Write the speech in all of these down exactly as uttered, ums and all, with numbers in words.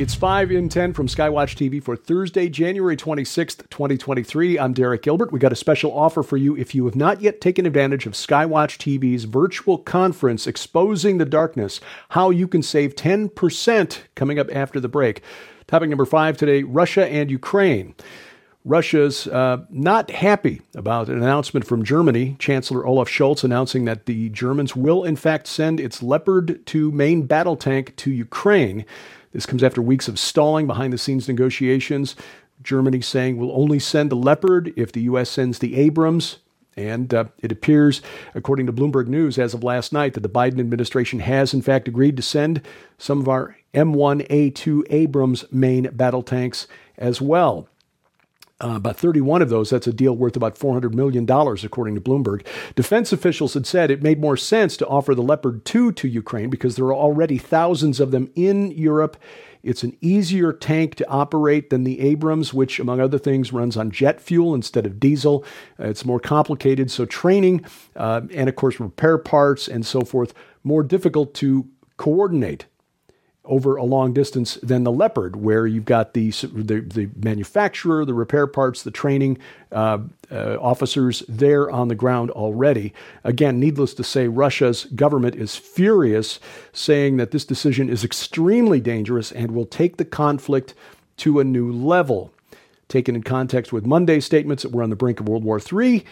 It's five in ten from Skywatch T V for Thursday, January twenty-sixth, twenty twenty-three. I'm Derek Gilbert. We got a special offer for you if you have not yet taken advantage of Skywatch T V's virtual conference Exposing the Darkness, how you can save ten percent coming up after the break. Topic number five today, Russia and Ukraine. Russia's uh, not happy about an announcement from Germany. Chancellor Olaf Scholz announcing that the Germans will in fact send its Leopard two main battle tank to Ukraine. This comes after weeks of stalling behind-the-scenes negotiations. Germany saying we'll only send the Leopard if the U S sends the Abrams. And uh, it appears, according to Bloomberg News as of last night, that the Biden administration has in fact agreed to send some of our M one A two Abrams main battle tanks as well. Uh, about thirty-one of those, that's a deal worth about four hundred million dollars, according to Bloomberg. Defense officials had said it made more sense to offer the Leopard two to Ukraine because there are already thousands of them in Europe. It's an easier tank to operate than the Abrams, which, among other things, runs on jet fuel instead of diesel. Uh, it's more complicated, so training uh, and, of course, repair parts and so forth, more difficult to coordinate over a long distance than the Leopard, where you've got the the, the manufacturer, the repair parts, the training uh, uh, officers there on the ground already. Again, needless to say, Russia's government is furious, saying that this decision is extremely dangerous and will take the conflict to a new level. Taken in context with Monday's statements that we're on the brink of World War Three,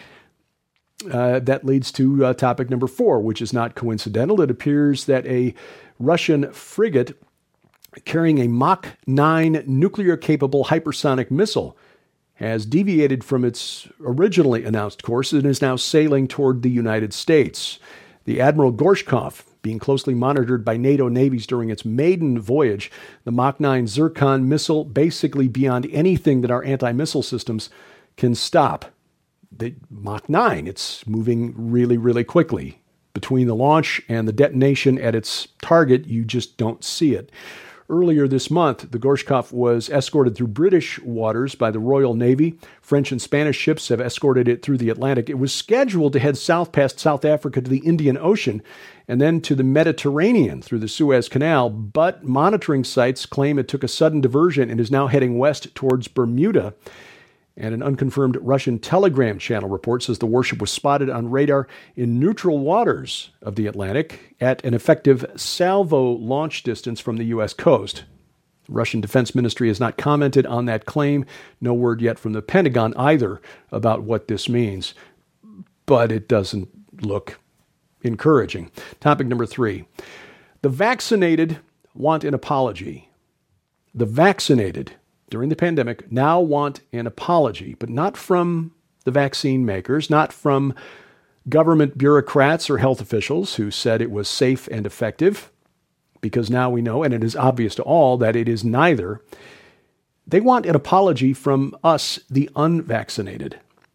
uh, that leads to uh, topic number four, which is not coincidental. It appears that a Russian frigate carrying a Mach nine nuclear-capable hypersonic missile has deviated from its originally announced course and is now sailing toward the United States. The Admiral Gorshkov, being closely monitored by NATO navies during its maiden voyage, the Mach nine Zircon missile basically beyond anything that our anti-missile systems can stop. The Mach nine, it's moving really, really quickly. Between the launch and the detonation at its target, you just don't see it. Earlier this month, the Gorshkov was escorted through British waters by the Royal Navy. French and Spanish ships have escorted it through the Atlantic. It was scheduled to head south past South Africa to the Indian Ocean and then to the Mediterranean through the Suez Canal, but monitoring sites claim it took a sudden diversion and is now heading west towards Bermuda. And an unconfirmed Russian Telegram channel report says the warship was spotted on radar in neutral waters of the Atlantic at an effective salvo launch distance from the U S coast. The Russian Defense Ministry has not commented on that claim. No word yet from the Pentagon either about what this means. But it doesn't look encouraging. Topic number three. The vaccinated want an apology. The vaccinated during the pandemic now want an apology, but not from the vaccine makers, not from government bureaucrats or health officials who said it was safe and effective, because now we know, and it is obvious to all, that it is neither. They want an apology from us, the unvaccinated.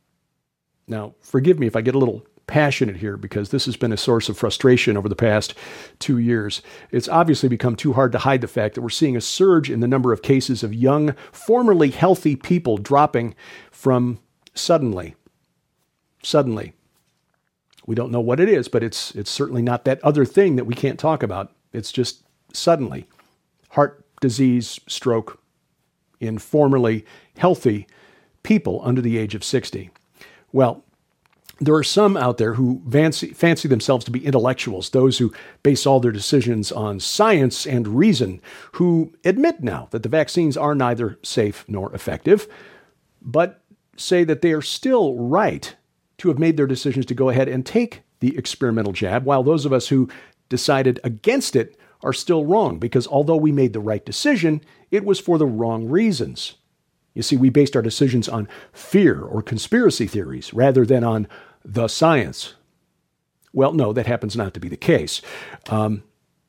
Now, forgive me if I get a little passionate here, because this has been a source of frustration over the past two years. It's obviously become too hard to hide the fact that we're seeing a surge in the number of cases of young, formerly healthy people dropping from suddenly. Suddenly. We don't know what it is, but it's it's certainly not that other thing that we can't talk about. It's just suddenly. Heart disease, stroke in formerly healthy people under the age of sixty. Well, there are some out there who fancy, fancy themselves to be intellectuals, those who base all their decisions on science and reason, who admit now that the vaccines are neither safe nor effective, but say that they are still right to have made their decisions to go ahead and take the experimental jab, while those of us who decided against it are still wrong, because although we made the right decision, it was for the wrong reasons. You see, we based our decisions on fear or conspiracy theories rather than on the science. Well, no, that happens not to be the case. Um,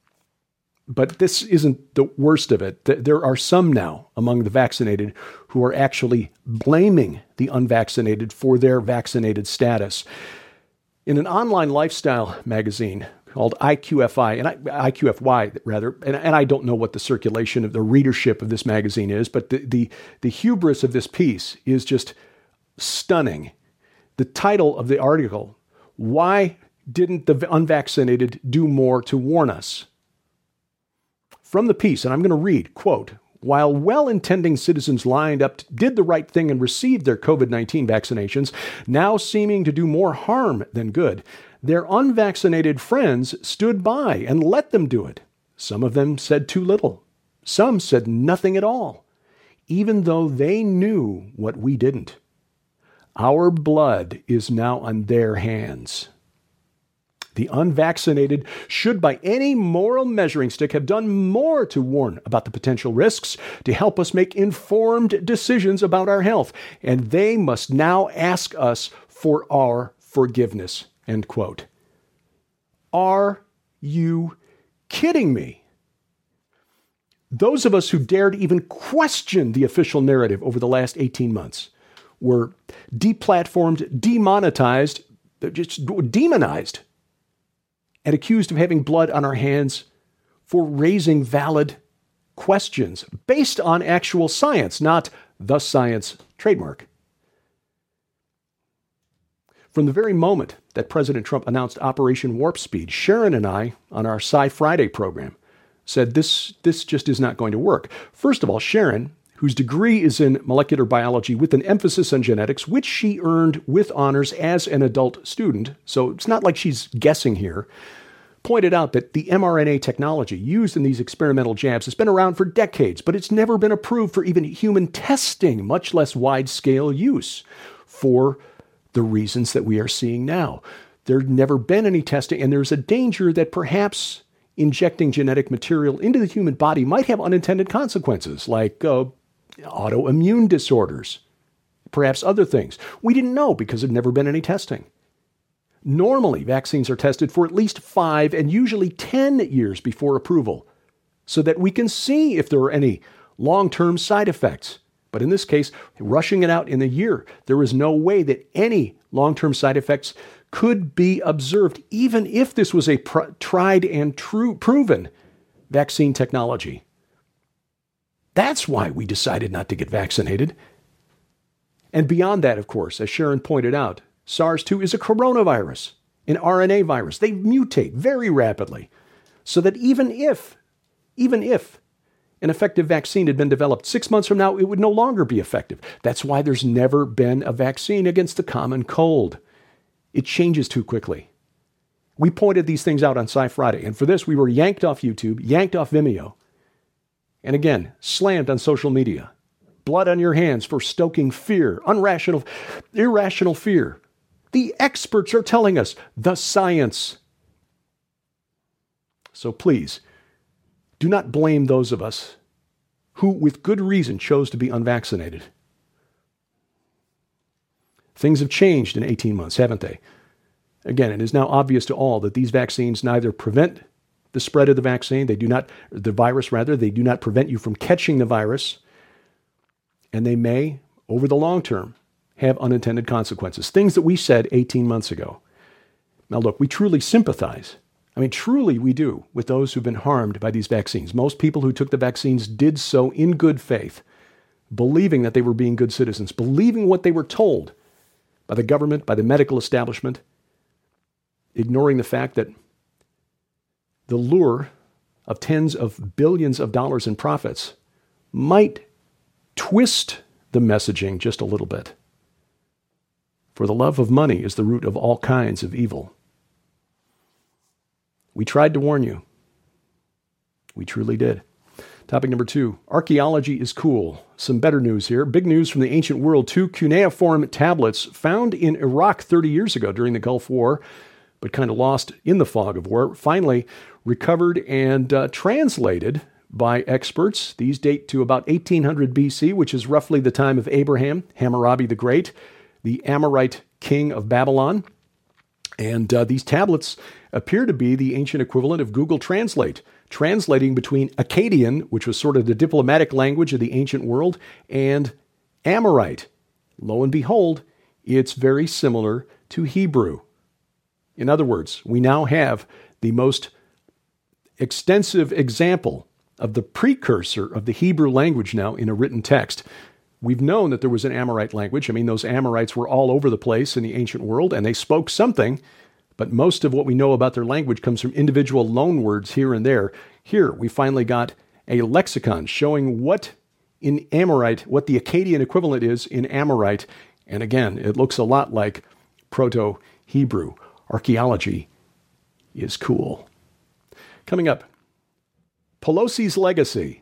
but this isn't the worst of it. There are some now among the vaccinated who are actually blaming the unvaccinated for their vaccinated status. In an online lifestyle magazine called I Q F I, and I, I Q F Y rather, and, and I don't know what the circulation of the readership of this magazine is, but the, the, the hubris of this piece is just stunning. The title of the article, Why Didn't the Unvaccinated Do More to Warn Us? From the piece, and I'm going to read, quote, While well-intending citizens lined up, did the right thing and received their COVID nineteen vaccinations, now seeming to do more harm than good, their unvaccinated friends stood by and let them do it. Some of them said too little. Some said nothing at all, even though they knew what we didn't. Our blood is now on their hands. The unvaccinated should, by any moral measuring stick, have done more to warn about the potential risks, to help us make informed decisions about our health, and they must now ask us for our forgiveness." End quote. Are you kidding me? Those of us who dared even question the official narrative over the last eighteen months were deplatformed, demonetized, just demonized, and accused of having blood on our hands for raising valid questions based on actual science, not the science trademark. From the very moment that President Trump announced Operation Warp Speed, Sharon and I, on our Sci Friday program, said this, this just is not going to work. First of all, Sharon, whose degree is in molecular biology with an emphasis on genetics, which she earned with honors as an adult student, so it's not like she's guessing here, pointed out that the mRNA technology used in these experimental jabs has been around for decades, but it's never been approved for even human testing, much less wide-scale use, for the reasons that we are seeing now. There's never been any testing, and there's a danger that perhaps injecting genetic material into the human body might have unintended consequences, like uh, autoimmune disorders, perhaps other things. We didn't know because there'd never been any testing. Normally, vaccines are tested for at least five and usually ten years before approval, so that we can see if there are any long-term side effects. But in this case, rushing it out in a year, there was no way that any long-term side effects could be observed, even if this was a pr- tried and true proven vaccine technology. That's why we decided not to get vaccinated. And beyond that, of course, as Sharon pointed out, SARS two is a coronavirus, an R N A virus. They mutate very rapidly, so that even if, even if an effective vaccine had been developed six months from now, it would no longer be effective. That's why there's never been a vaccine against the common cold. It changes too quickly. We pointed these things out on Sci Friday, and for this we were yanked off YouTube, yanked off Vimeo, and again, slammed on social media. Blood on your hands for stoking fear, unrational, irrational fear. The experts are telling us the science. So please, do not blame those of us who, with good reason, chose to be unvaccinated. Things have changed in eighteen months, haven't they? Again, it is now obvious to all that these vaccines neither prevent the spread of the vaccine, they do not, the virus rather, they do not prevent you from catching the virus, and they may, over the long term, have unintended consequences. Things that we said eighteen months ago. Now look, we truly sympathize. I mean, truly we do with those who've been harmed by these vaccines. Most people who took the vaccines did so in good faith, believing that they were being good citizens, believing what they were told by the government, by the medical establishment, ignoring the fact that the lure of tens of billions of dollars in profits might twist the messaging just a little bit. For the love of money is the root of all kinds of evil. We tried to warn you. We truly did. Topic number two, archaeology is cool. Some better news here. Big news from the ancient world. Two cuneiform tablets found in Iraq thirty years ago during the Gulf War, but kind of lost in the fog of war, finally recovered and uh, translated by experts. These date to about eighteen hundred B C, which is roughly the time of Abraham, Hammurabi the Great, the Amorite king of Babylon. And uh, these tablets appear to be the ancient equivalent of Google Translate, translating between Akkadian, which was sort of the diplomatic language of the ancient world, and Amorite. Lo and behold, it's very similar to Hebrew. In other words, we now have the most extensive example of the precursor of the Hebrew language now in a written text. We've known that there was an Amorite language. I mean, those Amorites were all over the place in the ancient world, and they spoke something, but most of what we know about their language comes from individual loan words here and there. Here, we finally got a lexicon showing what in Amorite, what the Akkadian equivalent is in Amorite. And again, it looks a lot like Proto-Hebrew. Archaeology is cool. Coming up, Pelosi's legacy.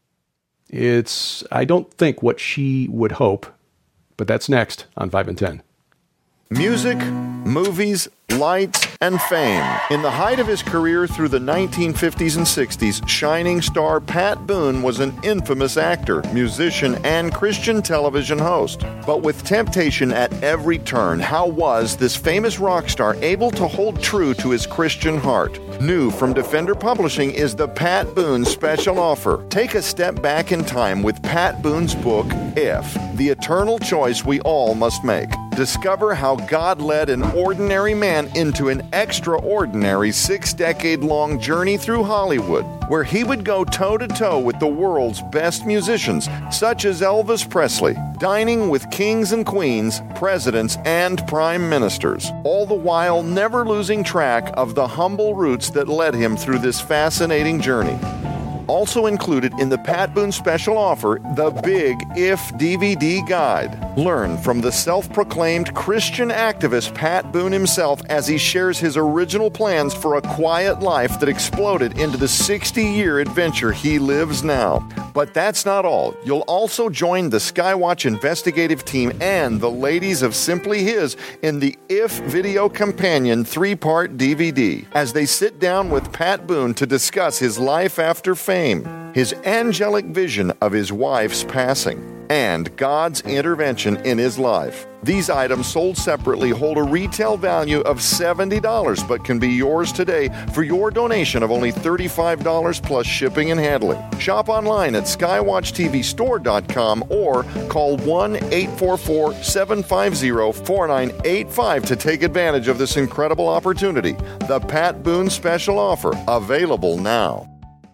It's, I don't think, what she would hope, but that's next on five and ten. Music, movies, lights, and fame. In the height of his career through the nineteen fifties and sixties, shining star Pat Boone was an infamous actor, musician, and Christian television host. But with temptation at every turn, how was this famous rock star able to hold true to his Christian heart? New from Defender Publishing is the Pat Boone Special Offer. Take a step back in time with Pat Boone's book, If, the eternal choice we all must make. Discover how God led an ordinary man into an extraordinary six-decade-long journey through Hollywood, where he would go toe-to-toe with the world's best musicians, such as Elvis Presley, dining with kings and queens, presidents, and prime ministers, all the while never losing track of the humble roots that led him through this fascinating journey. Also included in the Pat Boone Special Offer, the Big If D V D Guide. Learn from the self-proclaimed Christian activist Pat Boone himself as he shares his original plans for a quiet life that exploded into the sixty-year adventure he lives now. But that's not all. You'll also join the Skywatch investigative team and the ladies of Simply His in the If Video Companion three-part D V D as they sit down with Pat Boone to discuss his life after fame, his angelic vision of his wife's passing, and God's intervention in his life. These items sold separately hold a retail value of seventy dollars, but can be yours today for your donation of only thirty-five dollars plus shipping and handling. Shop online at skywatch t v store dot com or call one eight four four, seven five zero, four nine eight five to take advantage of this incredible opportunity. The Pat Boone Special Offer, available now.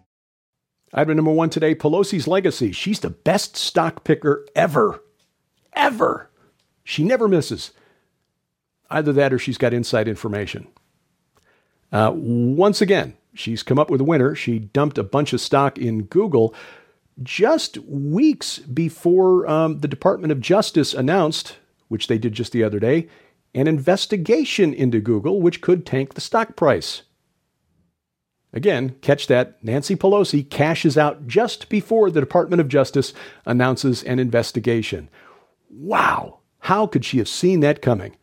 Item number one today, Pelosi's legacy. She's the best stock picker ever. Ever. She never misses. Either that or she's got inside information. Uh, once again, she's come up with a winner. She dumped a bunch of stock in Google just weeks before um, the Department of Justice announced, which they did just the other day, an investigation into Google, which could tank the stock price. Again, catch that, Nancy Pelosi cashes out just before the Department of Justice announces an investigation. Wow, how could she have seen that coming?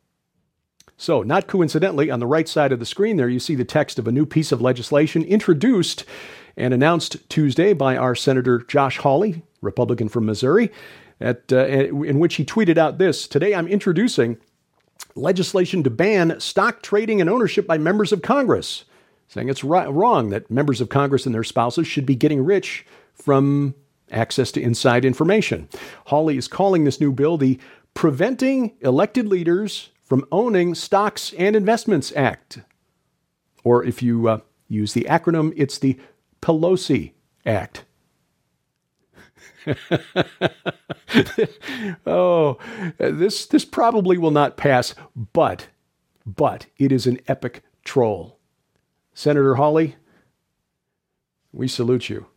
So, not coincidentally, on the right side of the screen there, you see the text of a new piece of legislation introduced and announced Tuesday by our Senator Josh Hawley, Republican from Missouri, at, uh, in which he tweeted out this: "Today I'm introducing legislation to ban stock trading and ownership by members of Congress," saying it's right, wrong that members of Congress and their spouses should be getting rich from access to inside information. Hawley is calling this new bill the Preventing Elected Leaders from Owning Stocks and Investments Act. Or if you uh, use the acronym, it's the Pelosi Act. oh, this this probably will not pass, but, but it is an epic troll. Senator Hawley, we salute you.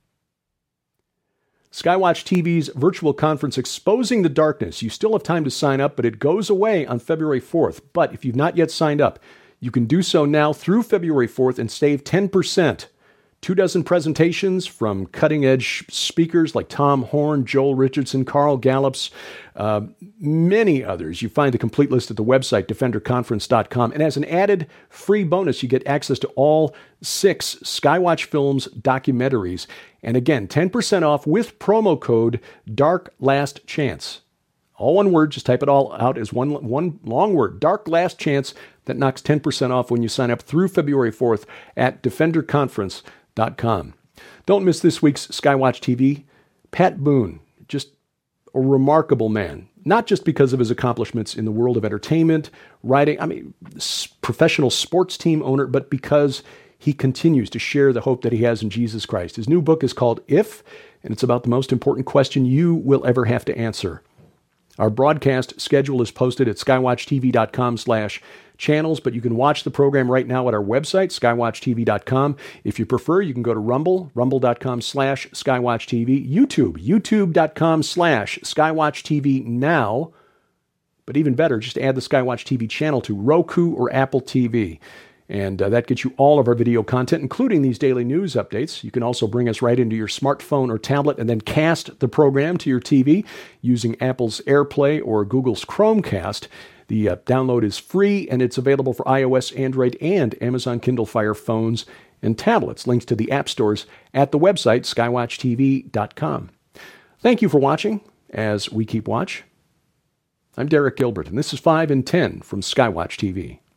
Skywatch T V's virtual conference Exposing the Darkness. You still have time to sign up, but it goes away on February fourth. But if you've not yet signed up, you can do so now through February fourth and save ten percent. Two dozen presentations from cutting-edge speakers like Tom Horn, Joel Richardson, Carl Gallups, uh, many others. You find the complete list at the website, defender conference dot com. And as an added free bonus, you get access to all six Skywatch Films documentaries. And again, ten percent off with promo code Dark Last Chance. All one word, just type it all out as one, one long word, Dark Last Chance. That knocks ten percent off when you sign up through February fourth at defender conference dot com. Don't miss this week's Skywatch T V. Pat Boone, just a remarkable man, not just because of his accomplishments in the world of entertainment, writing, I mean, professional sports team owner, but because he continues to share the hope that he has in Jesus Christ. His new book is called If, and it's about the most important question you will ever have to answer. Our broadcast schedule is posted at skywatch t v dot com slash channels, but you can watch the program right now at our website, skywatch T V dot com. If you prefer, you can go to Rumble, rumble.com slash skywatchtv, YouTube, youtube.com slash skywatchtv now. But even better, just add the Skywatch T V channel to Roku or Apple T V. And uh, that gets you all of our video content, including these daily news updates. You can also bring us right into your smartphone or tablet and then cast the program to your T V using Apple's AirPlay or Google's Chromecast. The uh, download is free, and it's available for iOS, Android, and Amazon Kindle Fire phones and tablets. Links to the app stores at the website, skywatch T V dot com. Thank you for watching as we keep watch. I'm Derek Gilbert, and this is five in ten from Skywatch T V.